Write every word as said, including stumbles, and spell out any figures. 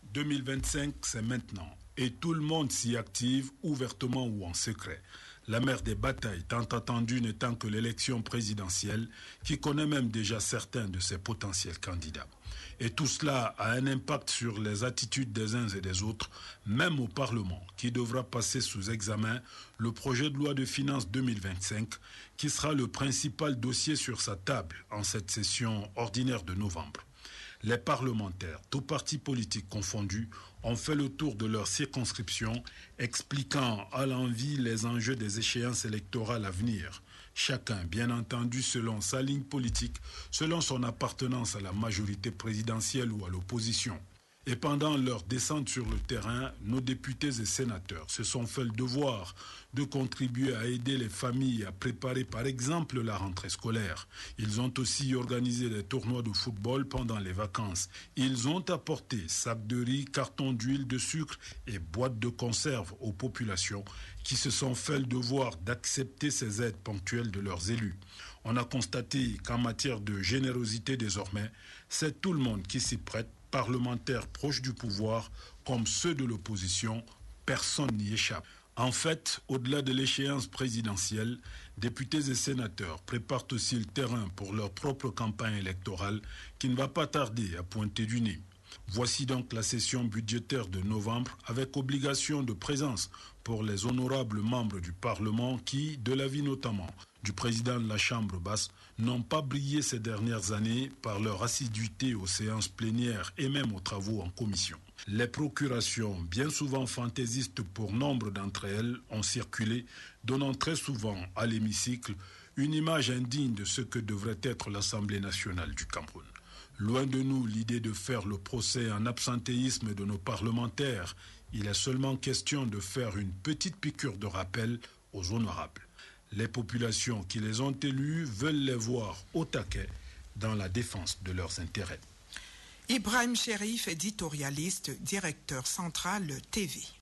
deux mille vingt-cinq, c'est maintenant. Et tout le monde s'y active, ouvertement ou en secret. La mère des batailles tant attendue n'étant que l'élection présidentielle, qui connaît même déjà certains de ses potentiels candidats. Et tout cela a un impact sur les attitudes des uns et des autres, même au Parlement, qui devra passer sous examen le projet de loi de finances deux mille vingt-cinq, qui sera le principal dossier sur sa table en cette session ordinaire de novembre. Les parlementaires, tous partis politiques confondus, ont fait le tour de leur circonscription, expliquant à l'envi les enjeux des échéances électorales à venir. Chacun, bien entendu, selon sa ligne politique, selon son appartenance à la majorité présidentielle ou à l'opposition. Et pendant leur descente sur le terrain, nos députés et sénateurs se sont fait le devoir de contribuer à aider les familles à préparer par exemple la rentrée scolaire. Ils ont aussi organisé des tournois de football pendant les vacances. Ils ont apporté sacs de riz, cartons d'huile, de sucre et boîtes de conserve aux populations qui se sont fait le devoir d'accepter ces aides ponctuelles de leurs élus. On a constaté qu'en matière de générosité désormais, c'est tout le monde qui s'y prête, parlementaires proches du pouvoir comme ceux de l'opposition, personne n'y échappe. En fait, au-delà de l'échéance présidentielle, députés et sénateurs préparent aussi le terrain pour leur propre campagne électorale qui ne va pas tarder à pointer du nez. Voici donc la session budgétaire de novembre avec obligation de présence pour les honorables membres du Parlement qui, de l'avis notamment du président de la Chambre basse, n'ont pas brillé ces dernières années par leur assiduité aux séances plénières et même aux travaux en commission. Les procurations, bien souvent fantaisistes pour nombre d'entre elles, ont circulé, donnant très souvent à l'hémicycle une image indigne de ce que devrait être l'Assemblée nationale du Cameroun. Loin de nous l'idée de faire le procès en absentéisme de nos parlementaires, il est seulement question de faire une petite piqûre de rappel aux honorables. Les populations qui les ont élus veulent les voir au taquet dans la défense de leurs intérêts. Ibrahim Cherif, éditorialiste, directeur central T V.